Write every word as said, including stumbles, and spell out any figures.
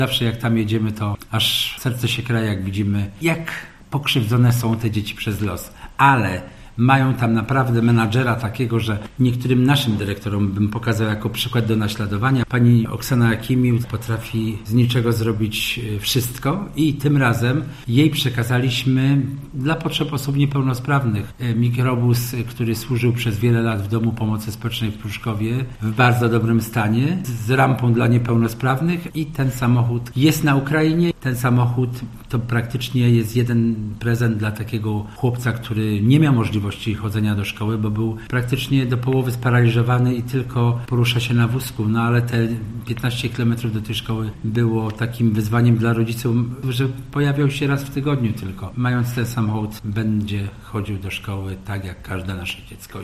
Zawsze jak tam jedziemy, to aż serce się kraje, jak widzimy, jak pokrzywdzone są te dzieci przez los. Ale mają tam naprawdę menadżera takiego, że niektórym naszym dyrektorom bym pokazał jako przykład do naśladowania. Pani Oksana Jakimił potrafi z niczego zrobić wszystko i tym razem jej przekazaliśmy dla potrzeb osób niepełnosprawnych mikrobus, który służył przez wiele lat w Domu Pomocy Społecznej w Pruszkowie w bardzo dobrym stanie, z rampą dla niepełnosprawnych i ten samochód jest na Ukrainie. Ten samochód to praktycznie jest jeden prezent dla takiego chłopca, który nie miał możliwości chodzenia do szkoły, bo był praktycznie do połowy sparaliżowany i tylko porusza się na wózku. No ale te piętnaście kilometrów do tej szkoły było takim wyzwaniem dla rodziców, że pojawiał się raz w tygodniu tylko. Mając ten samochód, będzie chodził do szkoły tak jak każde nasze dziecko.